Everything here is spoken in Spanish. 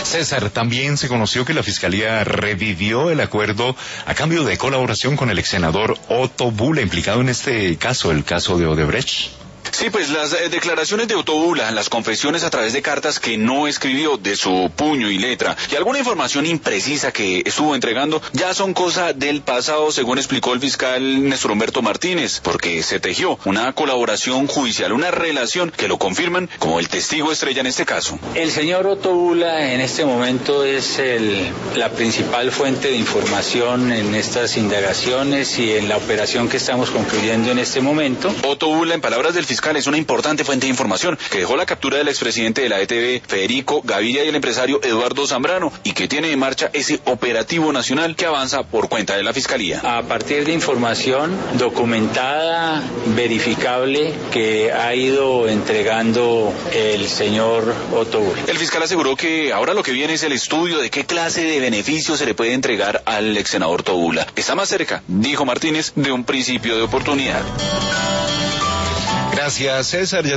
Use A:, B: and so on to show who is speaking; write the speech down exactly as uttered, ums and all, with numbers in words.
A: César, también se conoció que la Fiscalía revivió el acuerdo a cambio de colaboración con el ex senador Otto Bula, implicado en este caso, el caso de Odebrecht.
B: Sí, pues las eh, declaraciones de Otto Bula, las confesiones a través de cartas que no escribió de su puño y letra, y alguna información imprecisa que estuvo entregando, ya son cosa del pasado, según explicó el fiscal Néstor Humberto Martínez, porque se tejió una colaboración judicial, una relación que lo confirman como el testigo estrella en este caso.
C: El señor Otto Bula en este momento es el, la principal fuente de información en estas indagaciones y en la operación que estamos concluyendo en este momento.
B: Otto Bula, en palabras del fiscal, es una importante fuente de información que dejó la captura del expresidente de la E T V, Federico Gaviria, y el empresario Eduardo Zambrano, y que tiene en marcha ese operativo nacional que avanza por cuenta de la Fiscalía.
C: A partir de información documentada, verificable, que ha ido entregando el señor Otto Bula.
B: El fiscal aseguró que ahora lo que viene es el estudio de qué clase de beneficios se le puede entregar al ex senador Otto Bula. Está más cerca, dijo Martínez, de un principio de oportunidad.
A: Gracias, César.